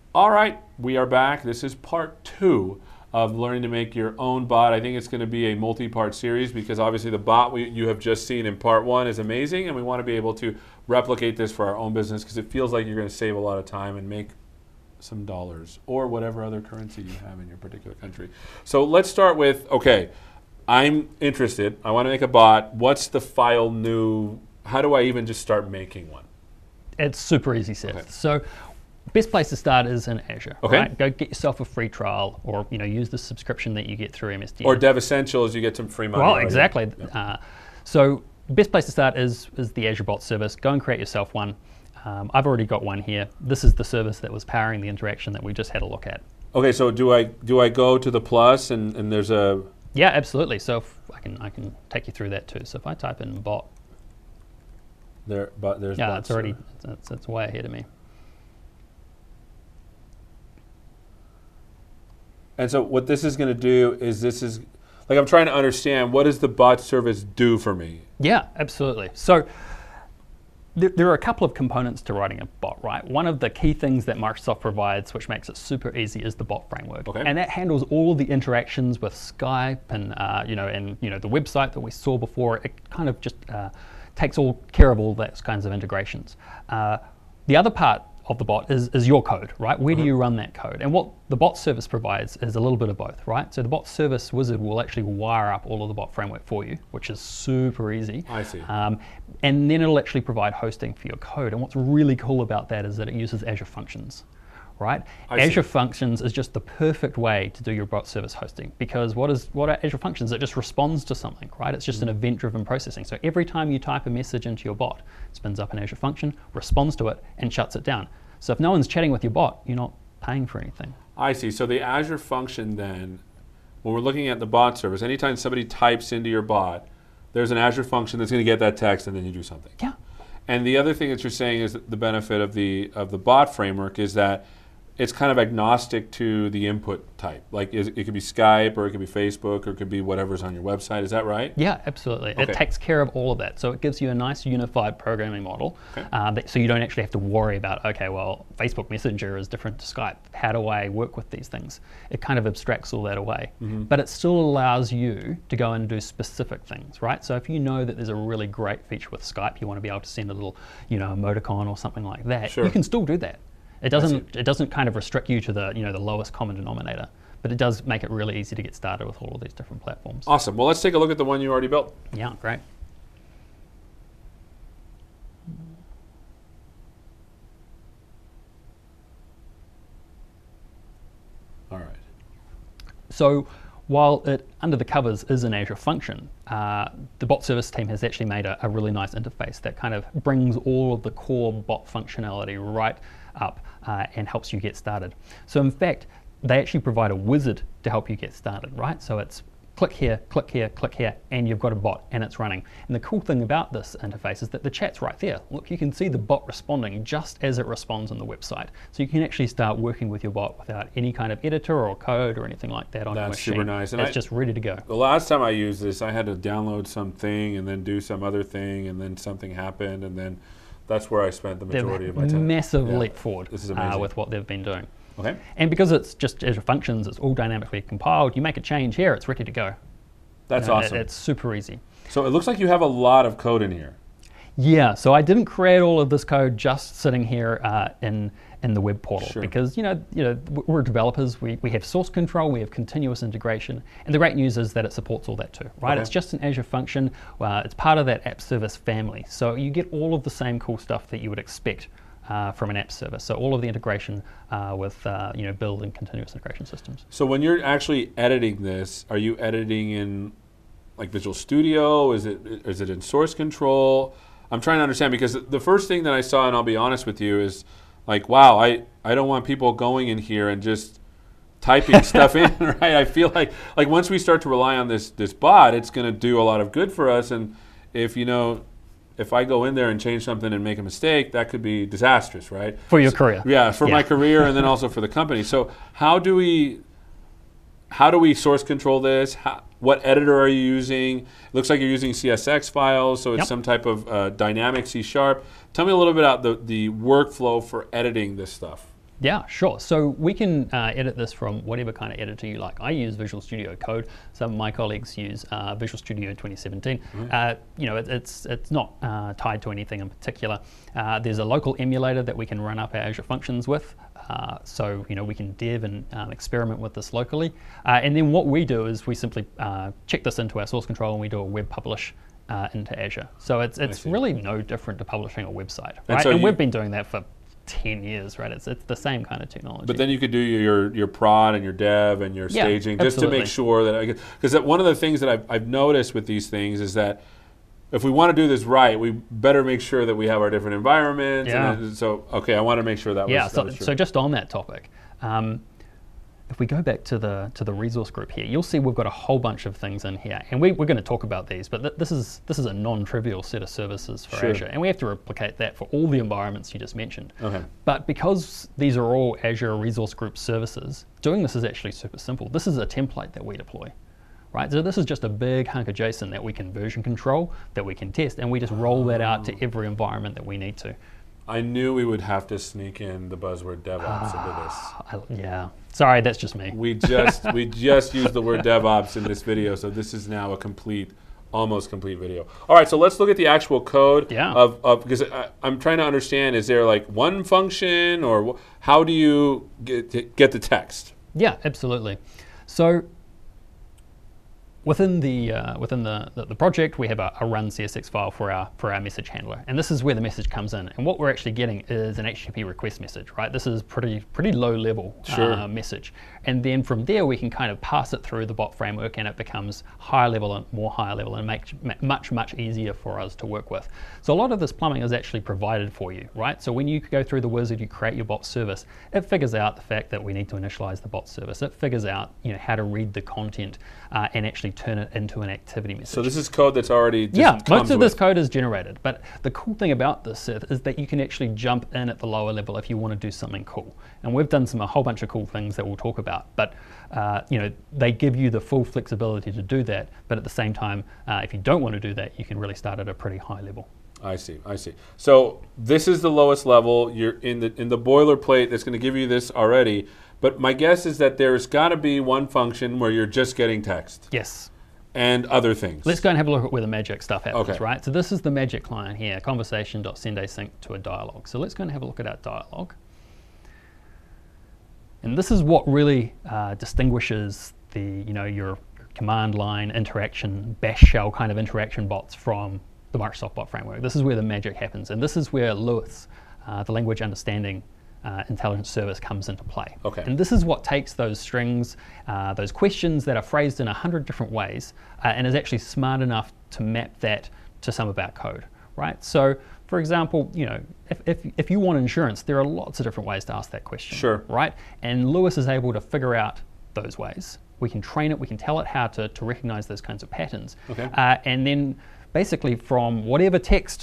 All right, we are back. This is part 2 of learning to make your own bot. I think it's going to be a multi-part series because obviously the bot you have just seen in part 1 is amazing, and we want to be able to replicate this for our own business because it feels like you're going to save a lot of time and make some dollars or whatever other currency you have in your particular country. So let's start with, okay, I'm interested. I want to make a bot. What's the file new? How do I even just start making one? It's super easy, Seth. Okay. So best place to start is in Azure. Okay. Right? Go get yourself a free trial, or use the subscription that you get through MSDN. Or Dev Essentials, you get some free money. Well, already. exactly. Yeah. So best place to start is the Azure Bot service. Go and create yourself one. I've already got one here. This is the service that was powering the interaction that we just had a look at. Okay, so do I go to the plus and there's a... Yeah, absolutely. So if I can take you through that too. So if I type in bot, there's yeah, bots, it's already it's way ahead of me. And so what this is going to do is like I'm trying to understand, what does the bot service do for me? Yeah, absolutely. So there are a couple of components to writing a bot, right? One of the key things that Microsoft provides, which makes it super easy, is the bot framework. Okay. And that handles all of the interactions with Skype and the website that we saw before. It kind of just takes care of all those kinds of integrations. The other part of the bot is your code, right? Where do you run that code? And what the bot service provides is a little bit of both, right? So the bot service wizard will actually wire up all of the bot framework for you, which is super easy. I see. And then it'll actually provide hosting for your code. And what's really cool about that is that it uses Azure Functions, right? Azure Functions is just the perfect way to do your bot service hosting, because what are Azure Functions? It just responds to something, right? It's just an event-driven processing. So every time you type a message into your bot, it spins up an Azure function, responds to it, and shuts it down. So if no one's chatting with your bot, you're not paying for anything. I see. So the Azure function then, when we're looking at the bot service, anytime somebody types into your bot, there's an Azure function that's going to get that text and then you do something. Yeah. And the other thing that you're saying is that the benefit of the bot framework is that it's kind of agnostic to the input type. Like it could be Skype, or it could be Facebook, or it could be whatever's on your website. Is that right? Yeah, absolutely. Okay. It takes care of all of that. So it gives you a nice unified programming model. Okay. So you don't actually have to worry about, okay, well, Facebook Messenger is different to Skype. How do I work with these things? It kind of abstracts all that away. Mm-hmm. But it still allows you to go and do specific things, right? So if you know that there's a really great feature with Skype, you want to be able to send a little, emoticon or something like that, Sure. you can still do that. It doesn't kind of restrict you to the lowest common denominator, but it does make it really easy to get started with all of these different platforms. Awesome. Well, let's take a look at the one you already built. Yeah, great. All right. So while it, under the covers, is an Azure function, the bot service team has actually made a really nice interface that kind of brings all of the core bot functionality right up and helps you get started. So in fact, they actually provide a wizard to help you get started, right? So it's click here, click here, click here, and you've got a bot and it's running. And the cool thing about this interface is that the chat's right there. Look, you can see the bot responding just as it responds on the website. So you can actually start working with your bot without any kind of editor or code or anything like that on your machine. That's super nice. And it's just ready to go. The last time I used this, I had to download something and then do some other thing, and then something happened, and then that's where I spent the majority of my time. Massive leap forward This is amazing. with what they've been doing. Okay. And because it's just Azure Functions, it's all dynamically compiled. You make a change here, it's ready to go. That's awesome. It's super easy. So it looks like you have a lot of code in here. Yeah, so I didn't create all of this code just sitting here in the web portal, Sure. because we're developers. We have source control, we have continuous integration, and the great news is that it supports all that too, right? Okay. It's just an Azure function. It's part of that app service family, so you get all of the same cool stuff that you would expect from an app service. So all of the integration with build and continuous integration systems. So when you're actually editing this, are you editing in like Visual Studio? Is it in source control? I'm trying to understand, because the first thing that I saw, and I'll be honest with you, is like, wow, I don't want people going in here and just typing stuff in, right? I feel like once we start to rely on this bot, it's going to do a lot of good for us. And if I go in there and change something and make a mistake, that could be disastrous, right? For your career. Yeah, for my career, and then also for the company. So how do we source control this? What editor are you using? It looks like you're using CSX files, so it's some type of dynamic C#. Tell me a little bit about the workflow for editing this stuff. Yeah, sure. So we can edit this from whatever kind of editor you like. I use Visual Studio Code. Some of my colleagues use Visual Studio 2017. You know, it's not tied to anything in particular. There's a local emulator that we can run up our Azure Functions with. So you know, we can dev and experiment with this locally. And then what we do is we simply check this into our source control and we do a web publish into Azure. So it's really no different to publishing a website, right? And we've been doing that for 10 years, right? It's the same kind of technology. But then you could do your prod and your dev and your staging just to make sure that, because one of the things that I've noticed with these things is that if we want to do this right, we better make sure that we have our different environments. Yeah. And so, okay, I want to make sure that was true. So just on that topic, if we go back to the resource group here, you'll see we've got a whole bunch of things in here, and we're going to talk about these. But this is a non-trivial set of services for Azure, and we have to replicate that for all the environments you just mentioned. Okay. But because these are all Azure Resource Group services, doing this is actually super simple. This is a template that we deploy, right? So this is just a big hunk of JSON that we can version control, that we can test, and we just roll that out to every environment that we need to. I knew we would have to sneak in the buzzword DevOps into this. Yeah. Sorry, that's just me. We just used the word DevOps in this video, so this is now a almost complete video. All right, so let's look at the actual code of because I'm trying to understand, is there like one function, or how do you get the text? Yeah, absolutely. So within the project, we have a run CSX file for our message handler, and this is where the message comes in. And what we're actually getting is an HTTP request message, right? This is pretty low level message, and then from there we can kind of pass it through the bot framework, and it becomes higher level and more higher level, and makes much easier for us to work with. So a lot of this plumbing is actually provided for you, right? So when you go through the wizard, you create your bot service. It figures out the fact that we need to initialize the bot service. It figures out how to read the content and actually turn it into an activity message. So this is code that's already most of this code is generated. But the cool thing about this is that you can actually jump in at the lower level if you want to do something cool. And we've done a whole bunch of cool things that we'll talk about. But they give you the full flexibility to do that. But at the same time, if you don't want to do that, you can really start at a pretty high level. I see. So this is the lowest level. You're in the boilerplate that's going to give you this already. But my guess is that there's got to be one function where you're just getting text. Yes. And other things. Let's go and have a look at where the magic stuff happens, okay. Right? So this is the magic client here, conversation.sendAsync to a dialog. So let's go and have a look at our dialog. And this is what really distinguishes your command line interaction, bash shell kind of interaction bots from the Microsoft Bot Framework. This is where the magic happens, and this is where LUIS, the language understanding intelligence service, comes into play. Okay. And this is what takes those strings, those questions that are phrased in 100 different ways, and is actually smart enough to map that to some of our code, right? So, for example, if you want insurance, there are lots of different ways to ask that question. Sure. Right? And LUIS is able to figure out those ways. We can train it, we can tell it how to recognize those kinds of patterns. Okay. And then basically from whatever text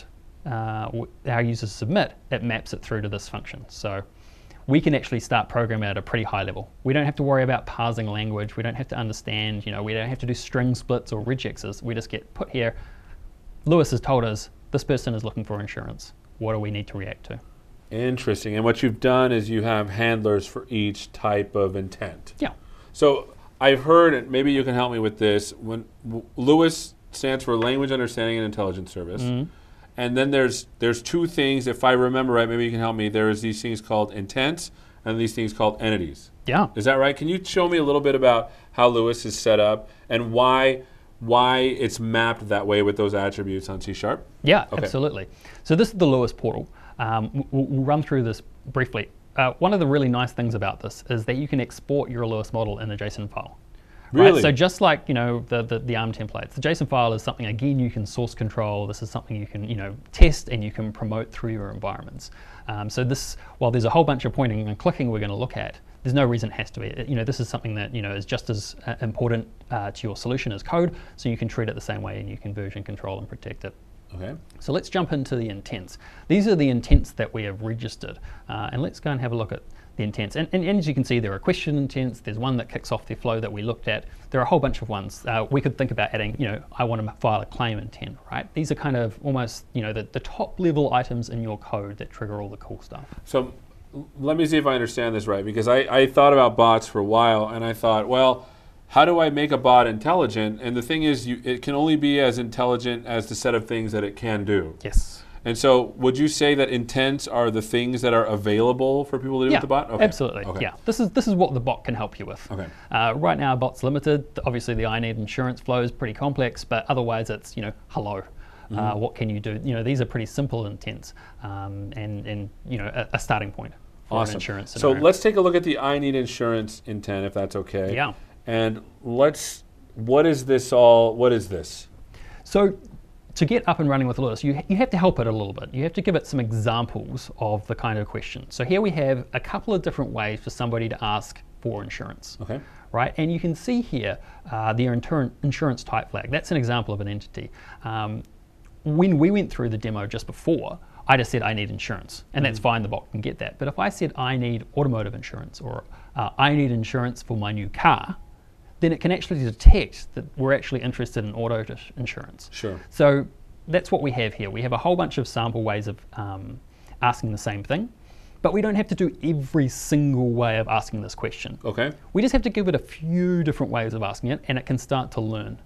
our users submit, it maps it through to this function. So we can actually start programming at a pretty high level. We don't have to worry about parsing language. We don't have to understand, we don't have to do string splits or regexes. We just get put here. LUIS has told us this person is looking for insurance. What do we need to react to? Interesting. And what you've done is you have handlers for each type of intent. Yeah. So I've heard, and maybe you can help me with this, when LUIS stands for Language Understanding and Intelligence Service. Mm-hmm. And then there's two things, if I remember right, maybe you can help me. There's these things called intents and these things called entities. Yeah. Is that right? Can you show me a little bit about how LUIS is set up and why it's mapped that way with those attributes on C#? Yeah, okay. Absolutely. So this is the LUIS portal. We'll run through this briefly. One of the really nice things about this is that you can export your LUIS model in a JSON file. Really? Right? So just like the ARM templates, the JSON file is something, again, you can source control. This is something you can test and you can promote through your environments. So this, while there's a whole bunch of pointing and clicking we're going to look at, there's no reason it has to be. This is something that is just as important to your solution as code. So you can treat it the same way and you can version control and protect it. Okay. So let's jump into the intents. These are the intents that we have registered, and let's go and have a look at the intents. And as you can see, there are question intents. There's one that kicks off the flow that we looked at. There are a whole bunch of ones. We could think about adding, I want to file a claim intent, right? These are kind of almost, the top level items in your code that trigger all the cool stuff. So let me see if I understand this right, because I thought about bots for a while, and I thought, well, how do I make a bot intelligent? And the thing is, it can only be as intelligent as the set of things that it can do. Yes. And so would you say that intents are the things that are available for people to do Yeah, with the bot? Okay. absolutely. Okay. Yeah, this is what the bot can help you with. Okay. Right now, bot's limited. Obviously, the I need insurance flow is pretty complex, but otherwise, it's hello. What can you do? These are pretty simple intents, and a starting point for an insurance So scenario. let's take a look at the I need insurance intent, if that's okay. Yeah. And what is this all? What is this? So to get up and running with Lewis, you have to help it a little bit. You have to give it some examples of the kind of question. So here we have a couple of different ways for somebody to ask for insurance. Okay. Right, and you can see here the insurance type flag. That's an example of an entity. When we went through the demo just before, I just said I need insurance, and that's fine, the bot can get that. But if I said I need automotive insurance, or I need insurance for my new car, then it can actually detect that we're actually interested in auto insurance. Sure. So that's what we have here. We have a whole bunch of sample ways of asking the same thing, but we don't have to do every single way of asking this question. Okay. We just have to give it a few different ways of asking it, and it can start to learn.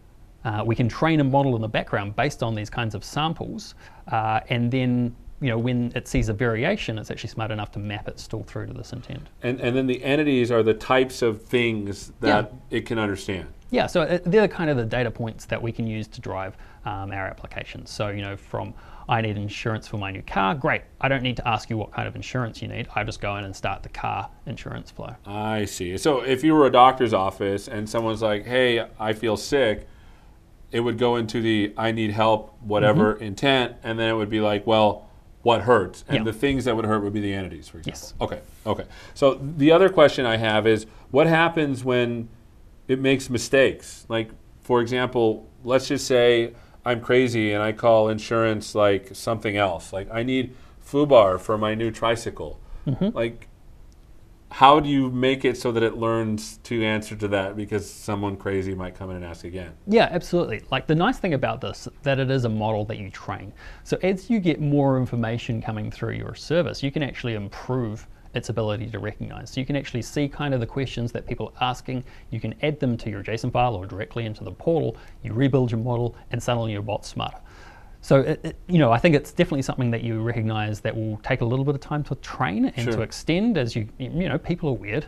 We can train a model in the background based on these kinds of samples, and then when it sees a variation, it's actually smart enough to map it still through to this intent. And then the entities are the types of things that it can understand. Yeah, so they're kind of the data points that we can use to drive our applications. So, from I need insurance for my new car, great. I don't need to ask you what kind of insurance you need. I just go in and start the car insurance flow. I see. So if you were a doctor's office and someone's like, hey, I feel sick, it would go into the I need help, whatever intent, and then it would be like, well, what hurts? And the things that would hurt would be the entities, for example. Yes. Okay. So the other question I have is, what happens when it makes mistakes? Like, for example, let's just say I'm crazy and I call insurance like something else. Like, I need FUBAR for my new tricycle. Like, how do you make it so that it learns to answer to that, because someone crazy might come in and ask again? Yeah, absolutely. Like, the nice thing about this, that it is a model that you train. So as you get more information coming through your service, you can actually improve its ability to recognize. So you can actually see kind of the questions that people are asking. You can add them to your JSON file or directly into the portal. You rebuild your model, and suddenly your bot's smarter. So, I think it's definitely something that you recognize that will take a little bit of time to train and to extend as people are weird.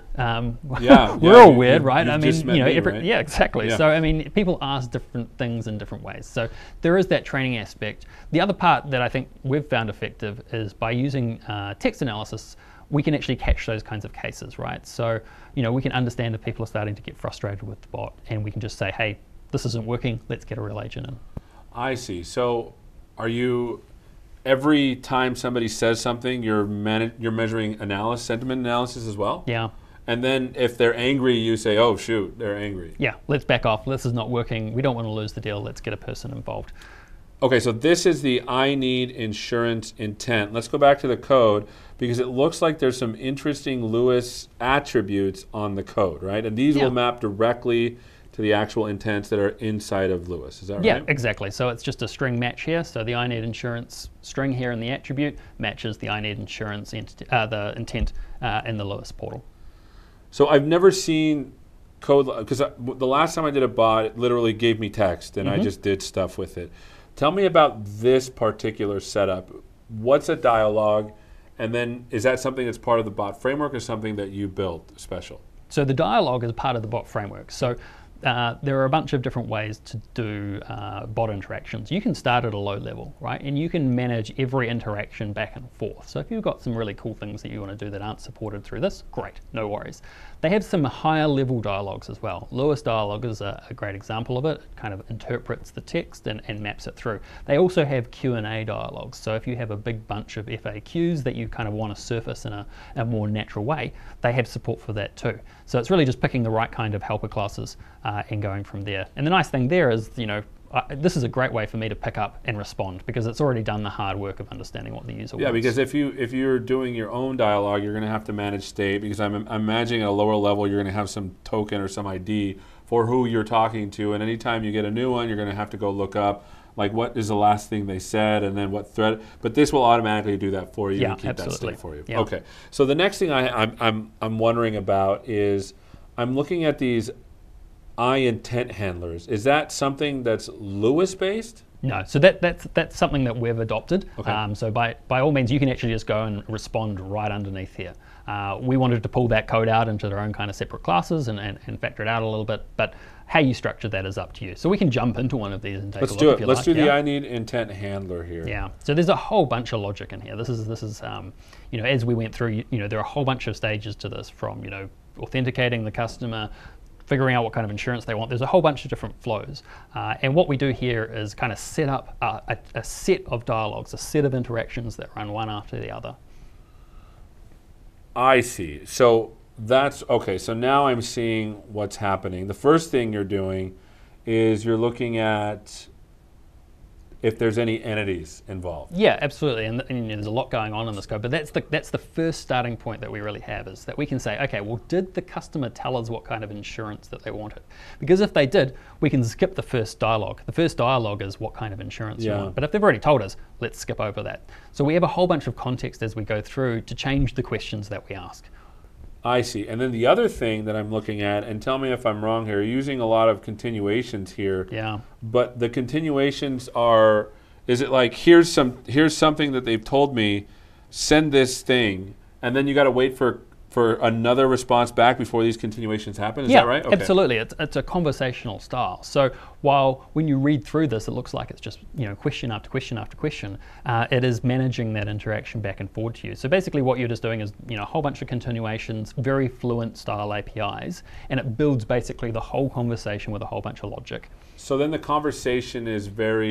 We're all weird, right? Right? Yeah, exactly. Yeah. So, people ask different things in different ways. So there is that training aspect. The other part that I think we've found effective is by using text analysis, we can actually catch those kinds of cases, right? So, we can understand if people are starting to get frustrated with the bot, and we can just say, hey, this isn't working, let's get a real agent in. I see. So are you, every time somebody says something, you're measuring sentiment analysis as well? Yeah. And then if they're angry, you say, oh, shoot, they're angry. Yeah, let's back off. This is not working. We don't want to lose the deal. Let's get a person involved. Okay, so this is the I need insurance intent. Let's go back to the code, because it looks like there's some interesting Lewis attributes on the code, right? And these will map directly to the actual intents that are inside of Lewis. Is that right? Yeah, exactly. So it's just a string match here. So the I need insurance string here in the attribute matches the I need insurance the intent in the Lewis portal. So I've never seen code, because the last time I did a bot, it literally gave me text, and I just did stuff with it. Tell me about this particular setup. What's a dialogue? And then is that something that's part of the bot framework, or something that you built special? So the dialogue is part of the bot framework. So there are a bunch of different ways to do bot interactions. You can start at a low level, right? And you can manage every interaction back and forth. So if you've got some really cool things that you want to do that aren't supported through this, great, no worries. They have some higher level dialogues as well. Lewis dialogue is a great example of it. It kind of interprets the text and maps it through. They also have Q&A dialogues. So if you have a big bunch of FAQs that you kind of want to surface in a more natural way, they have support for that too. So it's really just picking the right kind of helper classes and going from there. And the nice thing there is, this is a great way for me to pick up and respond, because it's already done the hard work of understanding what the user wants. Yeah, because if you're doing your own dialogue, you're going to have to manage state, because I'm imagining at a lower level you're going to have some token or some ID for who you're talking to, and anytime you get a new one, you're going to have to go look up like what is the last thing they said, and then what thread. But this will automatically do that for you Yeah, and keep that absolutely. state for you. Yeah. Okay. So the next thing I'm wondering about is I'm looking at these iIntent handlers. Is that something that's Lewis based? No, so that's something that we've adopted. Okay. So by all means, you can actually just go and respond right underneath here. We wanted to pull that code out into their own kind of separate classes and factor it out a little bit, but how you structure that is up to you. So we can jump into one of these and take Let's a do look it. if you Let's like. do the Yeah? I need intent handler here. Yeah. So there's a whole bunch of logic in here. This is as we went through, there are a whole bunch of stages to this, from authenticating the customer, figuring out what kind of insurance they want. There's a whole bunch of different flows. And what we do here is kind of set up a set of dialogues, a set of interactions that run one after the other. I see. So that's okay. So now I'm seeing what's happening. The first thing you're doing is you're looking at if there's any entities involved. Yeah, absolutely. And there's a lot going on in this code, but that's the first starting point that we really have, is that we can say, okay, well, did the customer tell us what kind of insurance that they wanted? Because if they did, we can skip the first dialogue. The first dialogue is what kind of insurance you want. But if they've already told us, let's skip over that. So we have a whole bunch of context as we go through to change the questions that we ask. I see. And then the other thing that I'm looking at, and tell me if I'm wrong here, you're using a lot of continuations here. Yeah. But the continuations are, is it like here's something that they've told me, send this thing, and then you got to wait for another response back before these continuations happen? Is that right? Okay. Absolutely. It's a conversational style. So while when you read through this, it looks like it's just question after question after question, it is managing that interaction back and forward to you. So basically what you're just doing is a whole bunch of continuations, very fluent style APIs, and it builds basically the whole conversation with a whole bunch of logic. So then the conversation is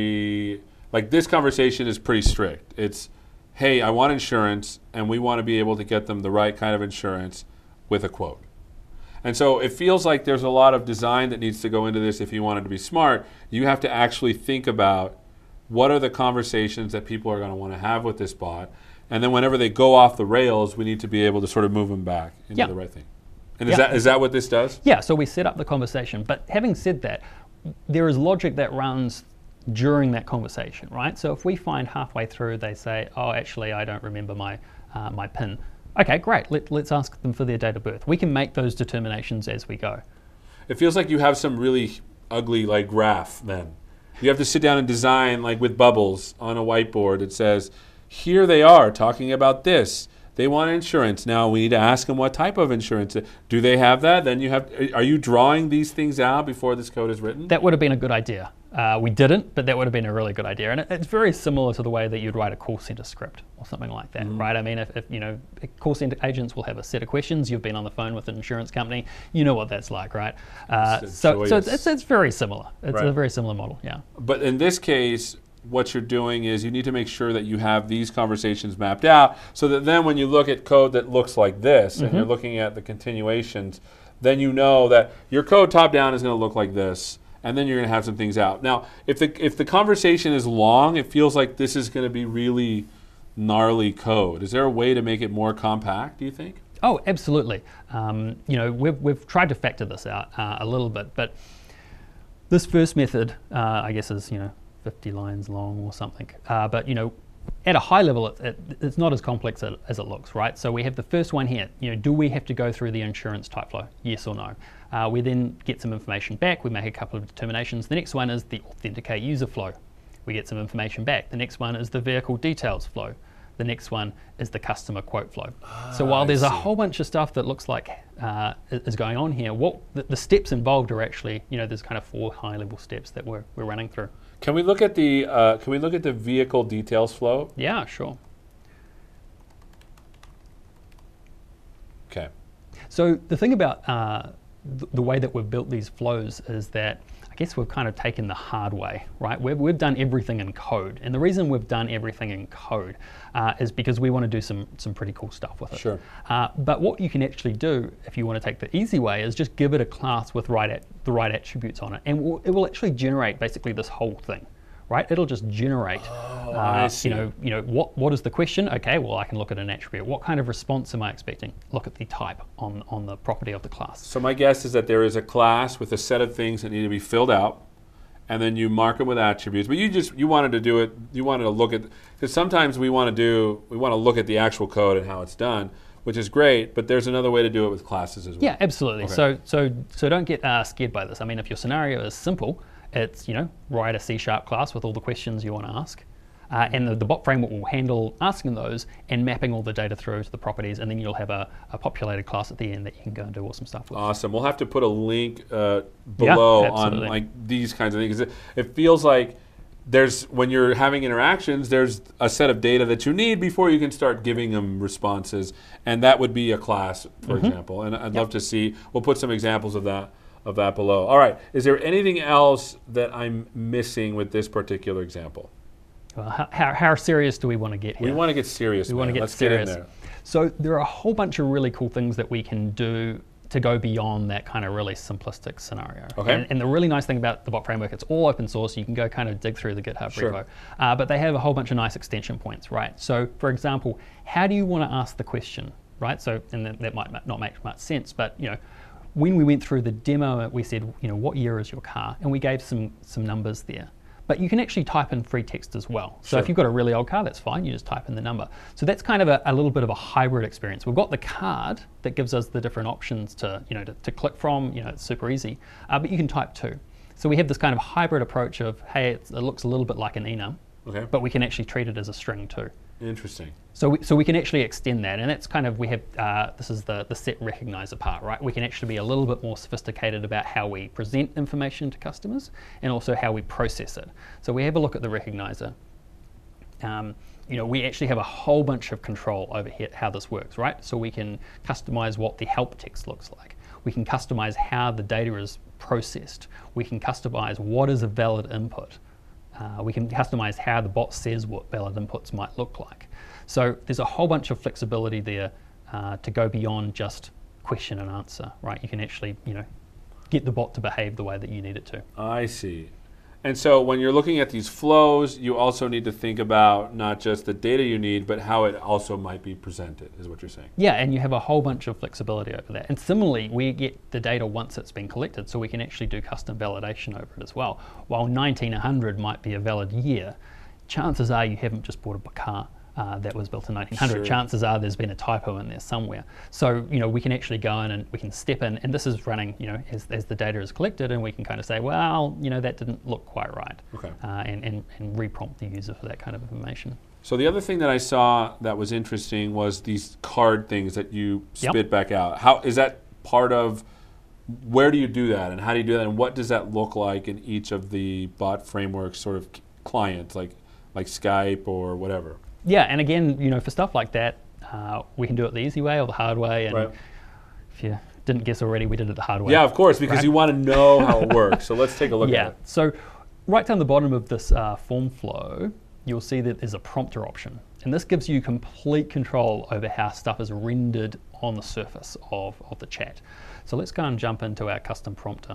this conversation is pretty strict. It's, hey, I want insurance, and we want to be able to get them the right kind of insurance with a quote. And so it feels like there's a lot of design that needs to go into this if you want it to be smart. You have to actually think about what are the conversations that people are going to want to have with this bot. And then whenever they go off the rails, we need to be able to sort of move them back into the right thing. And is that what this does? Yeah, so we set up the conversation. But having said that, there is logic that runs during that conversation, right? So if we find halfway through they say, oh, actually, I don't remember my PIN. Okay, great. Let's ask them for their date of birth. We can make those determinations as we go. It feels like you have some really ugly graph then. You have to sit down and design with bubbles on a whiteboard that says, here they are talking about this. They want insurance. Now we need to ask them what type of insurance. Do they have that? Then are you drawing these things out before this code is written? That would have been a good idea. We didn't, but that would have been a really good idea. And it's very similar to the way that you'd write a call center script or something like that, right? I mean, if call center agents will have a set of questions. You've been on the phone with an insurance company. You know what that's like, right? So it's very similar. It's a very similar model, yeah. But in this case, what you're doing is you need to make sure that you have these conversations mapped out so that then when you look at code that looks like this and you're looking at the continuations, then you know that your code top down is going to look like this, and then you're going to have some things out. Now, if the conversation is long, it feels like this is going to be really gnarly code. Is there a way to make it more compact, do you think? Oh, absolutely. We've tried to factor this out a little bit, but this first method, I guess, is 50 lines long or something. But at a high level, it's not as complex as it looks, right? So we have the first one here. Do we have to go through the insurance type flow? Yes or no? We then get some information back. We make a couple of determinations. The next one is the authenticate user flow. We get some information back. The next one is the vehicle details flow. The next one is the customer quote flow. So while there's a whole bunch of stuff that looks like is going on here, what the steps involved are actually, there's kind of 4 high-level steps that we're running through. Can we look at the vehicle details flow? Yeah, sure. Okay. So the thing about the way that we've built these flows is that I guess we've kind of taken the hard way, right? We've done everything in code. And the reason we've done everything in code is because we want to do some pretty cool stuff with it. Sure. But what you can actually do, if you want to take the easy way, is just give it a class with the right attributes on it. And it will actually generate basically this whole thing, right? It'll just generate, I see. What is the question? Okay, well, I can look at an attribute. What kind of response am I expecting? Look at the type on the property of the class. So my guess is that there is a class with a set of things that need to be filled out, and then you mark them with attributes. But you wanted to do it. You wanted to look at, because sometimes we want to look at the actual code and how it's done, which is great. But there's another way to do it with classes as well. Yeah, absolutely. Okay. So don't get scared by this. I mean, if your scenario is simple, it's write a C# class with all the questions you want to ask. And the bot framework will handle asking those and mapping all the data through to the properties, and then you'll have a populated class at the end that you can go and do awesome stuff with. Awesome. We'll have to put a link below on like these kinds of things. It feels like when you're having interactions, there's a set of data that you need before you can start giving them responses, and that would be a class, for example. And I'd love to see. We'll put some examples of that below. All right. Is there anything else that I'm missing with this particular example? Well, how serious do we want to get here? We want to get serious. We want to get serious. Get in there. So there are a whole bunch of really cool things that we can do to go beyond that kind of really simplistic scenario. Okay. And the really nice thing about the bot framework, it's all open source. You can go kind of dig through the GitHub repo. But they have a whole bunch of nice extension points, right? So for example, how do you want to ask the question, right? So, and that might not make much sense, but when we went through the demo, we said, what year is your car? And we gave some numbers there. But you can actually type in free text as well. So if you've got a really old car, that's fine. You just type in the number. So that's kind of a little bit of a hybrid experience. We've got the card that gives us the different options to click from. It's super easy. But you can type too. So we have this kind of hybrid approach of, hey, it looks a little bit like an enum, but we can actually treat it as a string too. Interesting. So we can actually extend that, and that's kind of, we have, this is the set recognizer part, right? We can actually be a little bit more sophisticated about how we present information to customers and also how we process it. So we have a look at the recognizer. We actually have a whole bunch of control over here, how this works, right? So we can customize what the help text looks like. We can customize how the data is processed. We can customize what is a valid input. We can customize how the bot says what valid inputs might look like. So there's a whole bunch of flexibility there to go beyond just question and answer, right? You can actually, get the bot to behave the way that you need it to. I see. And so when you're looking at these flows, you also need to think about not just the data you need, but how it also might be presented, is what you're saying. Yeah, and you have a whole bunch of flexibility over that. And similarly, we get the data once it's been collected, so we can actually do custom validation over it as well. While 1900 might be a valid year, chances are you haven't just bought a car that was built in 1900. Sure. Chances are there's been a typo in there somewhere. So, we can actually go in and we can step in, and this is running, as the data is collected, and we can kind of say, well, that didn't look quite right. Okay. And re-prompt the user for that kind of information. So the other thing that I saw that was interesting was these card things that you spit back out. How is that part of, where do you do that, and how do you do that, and what does that look like in each of the bot framework sort of clients, like Skype or whatever? Yeah, and again, for stuff like that, we can do it the easy way or the hard way. And if you didn't guess already, we did it the hard way. Yeah, of course, because you want to know how it works. So let's take a look at it. So right down the bottom of this form flow, you'll see that there's a prompter option. And this gives you complete control over how stuff is rendered on the surface of the chat. So let's go and jump into our custom prompter.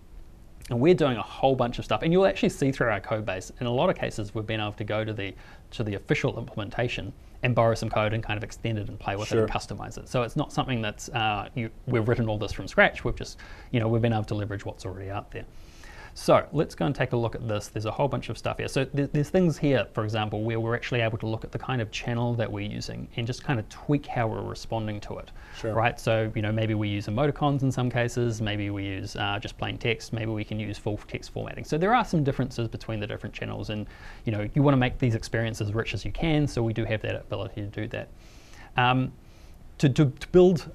And we're doing a whole bunch of stuff, and you'll actually see through our code base. In a lot of cases, we've been able to go to the official implementation and borrow some code and kind of extend it and play with it and customize it. So it's not something that's we've written all this from scratch. We've just we've been able to leverage what's already out there. So let's go and take a look at this. There's a whole bunch of stuff here. So there's things here, for example, where we're actually able to look at the kind of channel that we're using and just kind of tweak how we're responding to it. Right? So maybe we use emoticons in some cases. Maybe we use just plain text. Maybe we can use full text formatting. So there are some differences between the different channels, and you want to make these experiences as rich as you can. So we do have that ability to do that. To build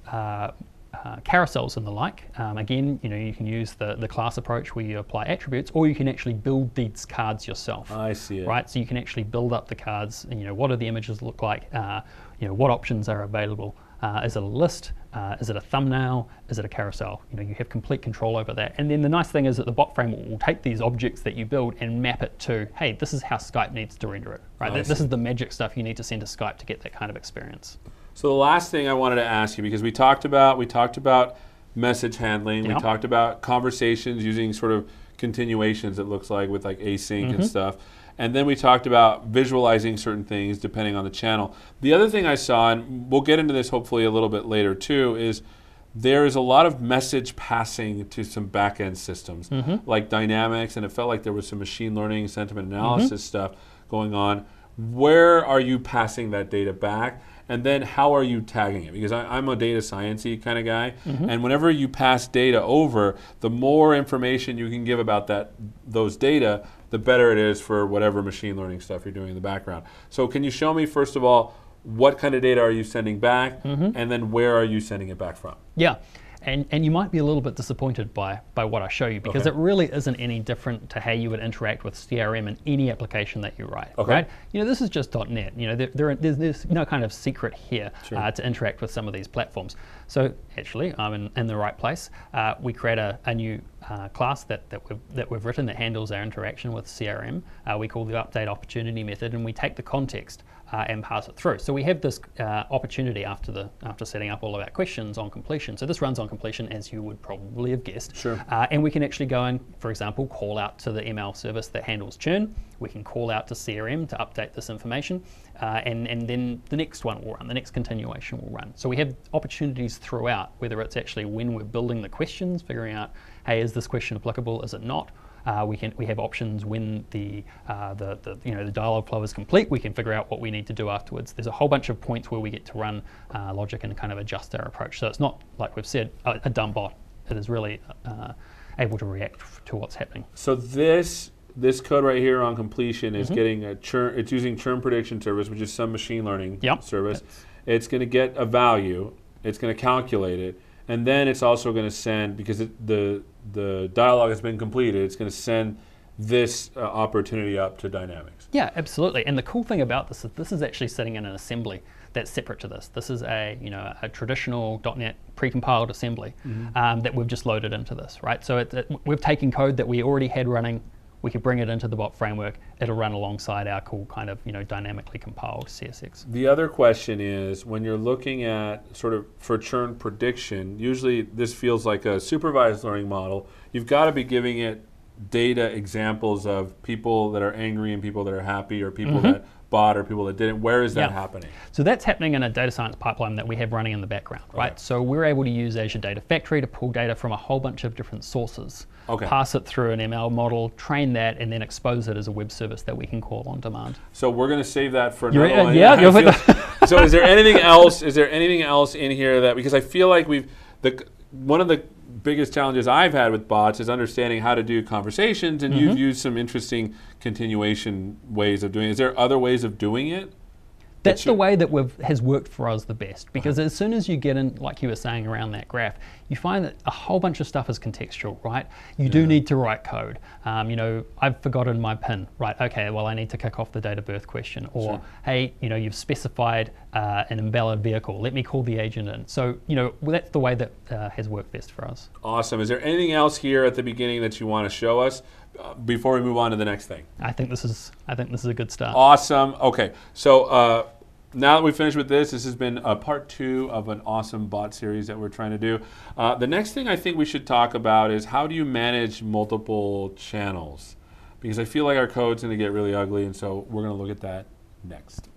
carousels and the like, again, you can use the class approach where you apply attributes, or you can actually build these cards yourself. I see it. Right, so you can actually build up the cards. What do the images look like? What options are available? Is it a list? Is it a thumbnail? Is it a carousel? You have complete control over that. And then the nice thing is that the bot framework will take these objects that you build and map it to, hey, this is how Skype needs to render it. Right, this is the magic stuff you need to send to Skype to get that kind of experience. So the last thing I wanted to ask you, because we talked about message handling, we talked about conversations using sort of continuations, it looks like, with like async and stuff. And then we talked about visualizing certain things depending on the channel. The other thing I saw, and we'll get into this hopefully a little bit later too, is there is a lot of message passing to some back-end systems like Dynamics, and it felt like there was some machine learning, sentiment analysis stuff going on. Where are you passing that data back? And then how are you tagging it? Because I'm a data science-y kind of guy, and whenever you pass data over, the more information you can give about those data, the better it is for whatever machine learning stuff you're doing in the background. So can you show me, first of all, what kind of data are you sending back, and then where are you sending it back from? Yeah. And you might be a little bit disappointed by what I show you, because it really isn't any different to how you would interact with CRM in any application that you write. Right? This is just .NET. There's no kind of secret here to interact with some of these platforms. So actually, I'm in the right place. We create a new class that we've written that handles our interaction with CRM. We call the update opportunity method, and we take the context and pass it through. So we have this opportunity after setting up all of our questions on completion. So this runs on completion, as you would probably have guessed. And we can actually go and, for example, call out to the ML service that handles churn. We can call out to CRM to update this information, and then the next one will run, the next continuation will run. So we have opportunities throughout, whether it's actually when we're building the questions, figuring out, hey, is this question applicable, is it not? We have options when the dialog flow is complete. We can figure out what we need to do afterwards. There's a whole bunch of points where we get to run logic and kind of adjust our approach. So it's not, like we've said, a dumb bot. It is really able to react to what's happening. So this code right here on completion is getting a churn. It's using churn prediction service, which is some machine learning service. It's going to get a value. It's going to calculate it, and then it's also going to send, because the dialogue has been completed, it's going to send this opportunity up to Dynamics. Yeah, absolutely. And the cool thing about this is actually sitting in an assembly that's separate to this. This is a traditional .NET precompiled assembly that we've just loaded into this, right? So we've taken code that we already had running. We could bring it into the bot framework. It'll run alongside our cool kind of dynamically compiled CSX. The other question is, when you're looking at sort of for churn prediction, usually this feels like a supervised learning model. You've got to be giving it data examples of people that are angry and people that are happy, or people that bought or people that didn't. Where is that happening? So that's happening in a data science pipeline that we have running in the background, right? So we're able to use Azure Data Factory to pull data from a whole bunch of different sources, pass it through an ML model, train that, and then expose it as a web service that we can call on demand. So we're going to save that for another one. So is there anything else? Is there anything else in here that, because I feel like one of the biggest challenges I've had with bots is understanding how to do conversations, and you've used some interesting continuation ways of doing it. Is there other ways of doing it? That's the way that has worked for us the best, because as soon as you get in, like you were saying, around that graph, you find that a whole bunch of stuff is contextual, right? You do need to write code. I've forgotten my PIN, right? Okay, well, I need to kick off the date of birth question. Or, hey, you've specified an invalid vehicle. Let me call the agent in. So, that's the way that has worked best for us. Awesome. Is there anything else here at the beginning that you want to show us before we move on to the next thing? I think this is a good start. Awesome. Okay, so now that we've finished with this has been part 2 of an awesome bot series that we're trying to do. The next thing I think we should talk about is, how do you manage multiple channels? Because I feel like our code's going to get really ugly, and so we're going to look at that next.